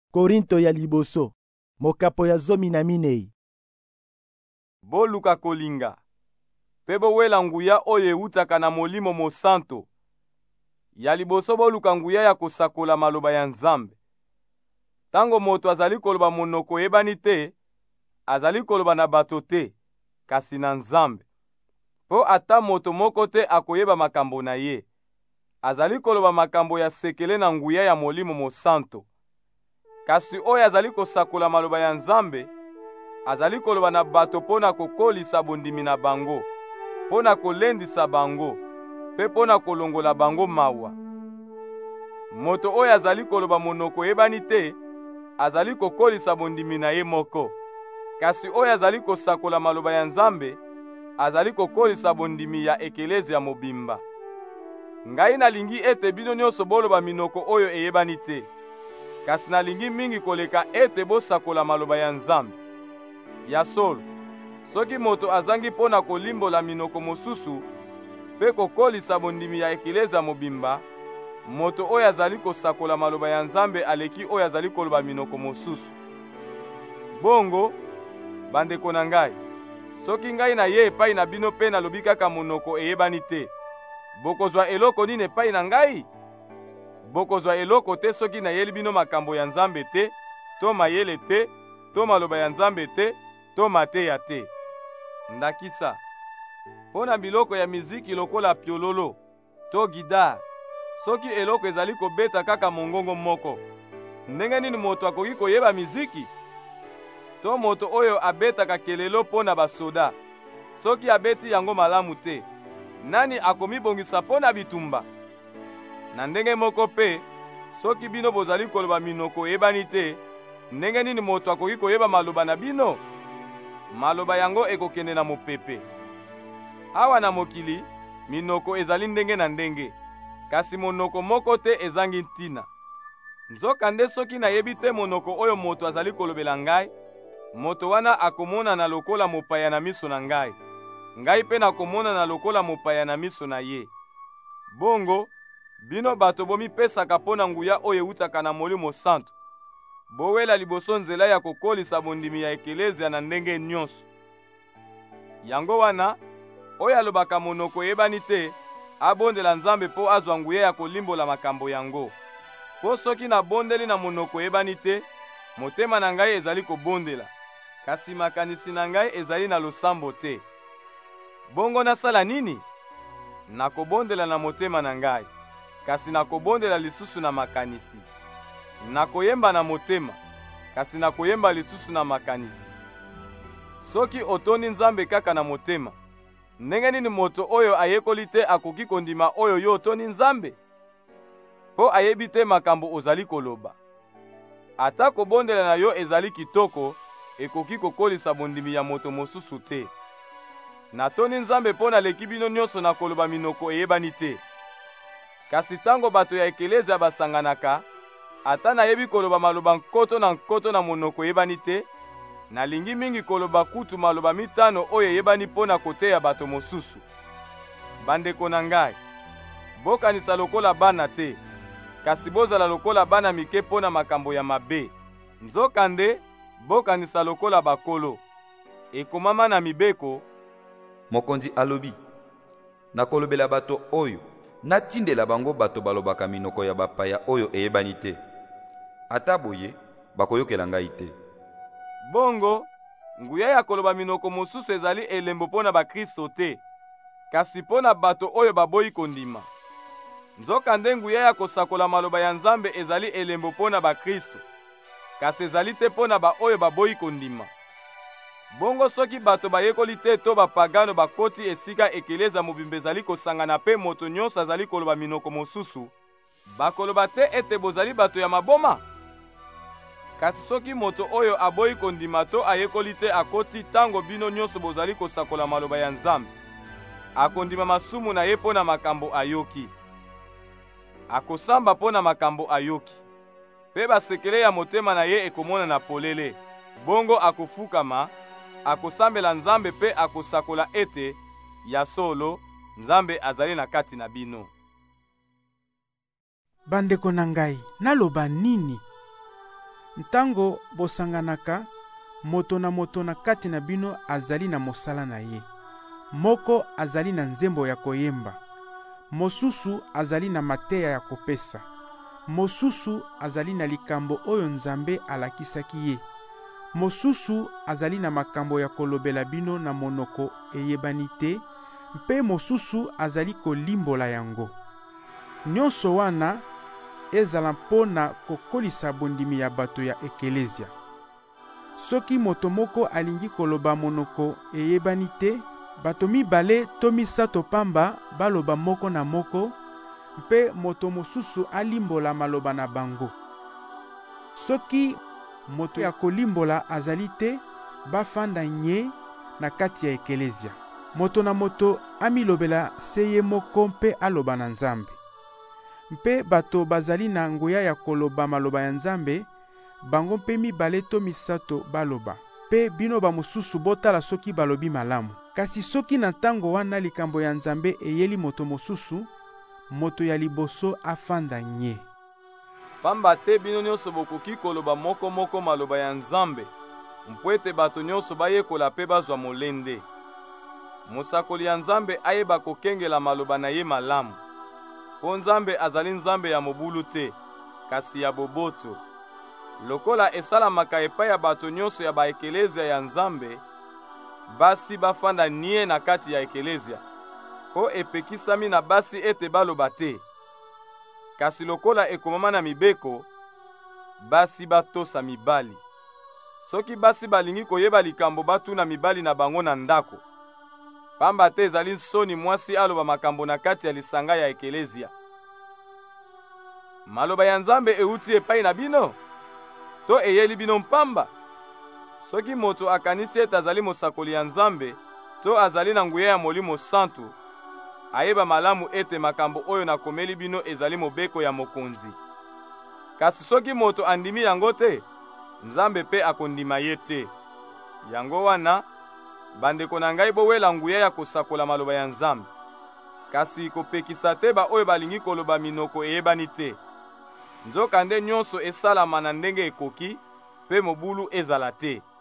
Korinto ya liboso, mokapo ya 14. Boluka kolinga, pe bowela nguya oyo eutaka na Molimo Mosantu. Ya liboso boluka nguya ya kosakola maloba ya Nzambe. Tango moto azali koloba monoko ebani te, azali koloba na bato te, kasi na Nzambe. Po ata moto moko te akoyeba makambo na ye. Azali koloba makambo ya sekele na nguya ya Molimo Mosantu. Kasi oyo azali kosakola maloba ya Nzambe, azali koloba na bato pona kokolisa bondimi na bango, pona kolendisa bango, pe pona kolongola bango mawa. Moto oyo azali koloba monoko ebani te, azali kokolisa bondimi na ye moko. Kasi oyo azali kosakola maloba ya Nzambe, azali kokolisa bondimi ya ekelezia mobimba. Ngai nalingi ete bino nyonso boloba minoko oyo eyebani te. Kasi nalingi mingi koleka ete bosakola maloba ya Nzambe. Ya solo, soki moto azangi pona kolimbola minoko mosusu pe kokolisa bondimi ya ekelezia mobimba, moto oyo azali kosakola maloba ya Nzambe aleki oyo azali koloba minoko mosusu. Bongo, bandeko na ngai, soki ngai na ye epai na bino pe nalobi kaka monoko eyebani te, bokozwa eloko nini epai na ngai? Bokozwa eloko te soki nayeli bino makambo ya Nzambe te, to mayele te, to maloba ya Nzambe te, to mateya te. Ndakisa, pona biloko ya miziki lokola piololo, to gidar, soki eloko ezali kobeta kaka mongongo moko, ndenge nini moto akoki koyeba miziki? To moto oyo abetaka kelelo pona basoda, soki abeti yango malamu te, nani akomibongisa pona bitumba? Na ndenge moko pe, soki bino bozali koloba minoko ebani te, ndenge nini moto akoki koyeba maloba na bino? Maloba yango ekokende na mopepe. Awa na mokili, minoko ezali ndenge na ndenge, kasi monoko moko te ezangi ntina. Nzokande soki nayebi te monoko oyo moto azali kolobela ngai, moto wana akomonana lokola mopaya na miso na ngai, ngai pe nakomonana lokola mopaya na miso na ye. Bongo, bino bato bomipesaka pona nguya oyo eutaka na Molimo Santu, bowela liboso nzela ya kokolisa bondimi ya ekelezia na ndenge nyonso. Yango wana, oyo alobaka monoko eyebani te, abondela Nzambe po azwa nguya ya kolimbola makambo yango. Po soki nabondeli na monoko eyebani te, motema na ngai ezali kobondela, kasi makanisi na ngai ezali na losambo te. Bongo nasala nini? Nakobondela na motema na ngai, kasi nakobondela lisusu na makanisi. Nakoyemba na motema, kasi nakoyemba lisusu na makanisi. Soki otoni Nzambe kaka na motema, ndenge nini moto oyo ayekoli te akoki kondima oyo yo otoni Nzambe? Po ayebi te makambo ozali koloba. Ata kobondela na yo ezali kitoko, ekoki kokolisa bondimi ya moto mosusu te. Natoni Nzambe po naleki bino nyonso na koloba minoko eyebani te. Kasi tango bato ya ekelezia basanganaka, ata nayebi koloba maloba nkoto na monoko eyebani te, nalingi mingi koloba kutu maloba 5 oyo eyebani pona koteya bato mosusu. Bandeko na ngai, bokanisa lokola bana te, kasi bozala lokola bana mike pona makambo ya mabe. Nzokande, bokanisa lokola bakolo. Ekomama na mibeko, mokonzi alobi, nakolobela bato oyo, natindela bango bato balobaka minoko ya bapaya oyo eyebani te. Ata boye, bakoyokela ngai te. Bongo, nguya ya koloba minoko mosusu ezali elembo pona bakristo te, kasi pona bato oyo baboyi kondima. Nzokande nguya ya kosakola maloba ya Nzambe ezali elembo pona bakristo, kasi ezali te pona ba oyo baboyi kondima. Bongo soki bato bayekoli te to bapagano bakoti esika ekeleza mobimba ezali kosangana pe moto nyonso azali koloba minoko mosusu, bakoloba te ete bozali bato ya maboma? Kasi soki moto oyo aboyi kondima to ayekoli te akoti tango bino nyonso bozali kosakola maloba ya Nzambe, akondima masumu na ye pona makambo ayoki. Akosamba pona makambo ayoki, pe basekele ya motema na ye ekomona na polele. Bongo akofukama, akosambela Nzambe pe akosakola ete, ya solo, Nzambe azali na kati na bino. Bandeko na ngai, naloba nini? Ntango bosanganaka, moto na kati na bino azali na mosala na ye. Moko azali na nzembo ya koyemba, mosusu azali na mateya ya kopesa, mosusu azali na likambo oyo Nzambe alakisaki ye, mosusu azali na makambo ya kolobela bino na monoko eyebani te, mpe mosusu azali kolimbola yango. Nyonso wana ezala mpo na kokolisa bondimi ya bato ya ekelezia. Soki moto moko alingi koloba monoko eyebani te, bato mibale to misato pamba baloba moko na moko, mpe moto mosusu alimbola maloba na bango. Soki moto ya kolimbola azali te, bafanda nye na kati ya ekelezia. Moto na moto amilobela se ye moko mpe aloba na Nzambe. Mpe bato bazali na nguya ya koloba maloba ya Nzambe, bango mpe mibale to misato baloba. Mpe bino bamosusu botala soki balobi malamu. Kasi soki na ntango wana likambo ya Nzambe eyeli moto mosusu, moto ya liboso afanda nye. Pamba te bino nyonso bokoki koloba moko maloba ya Nzambe, mpo ete bato nyonso bayekola mpe bazwa molende. Mosakoli ya Nzambe ayeba kokengela maloba na ye malamu. Po Nzambe azali Nzambe ya mobulu te, kasi ya boboto. Lokola esalamaka epai ya bato nyonso ya baekelezia ya Nzambe, basi bafanda nie na kati ya ekelezia, po epekisami na basi ete baloba te. Kasi lokola ekomama na mibeko, basi batosa mibali. Soki basi balingi koyeba likambo batuna mibali na bango na ndako, pamba te ezali nsoni mwasi aloba makambo na kati ya lisanga ya ekelezia. Maloba ya Nzambe euti epai na bino? To eyeli bino mpamba? Soki moto akanisi ete azali mosakoli ya Nzambe, to azali na nguya ya Molimo Santu, ayeba malamu ete makambo oyo nakomeli bino ezali mobeko ya mokonzi. Kasi soki moto andimi yango te, Nzambe pe akondima ye te. Yango wana, bandeko na ngai bowela nguya ya kosakola maloba ya Nzambe. Kasi kopekisa te ba oyo balingi koloba minoko eyebani te. Nzokande nyonso esalama na ndenge ekoki, pe mobulu ezala te.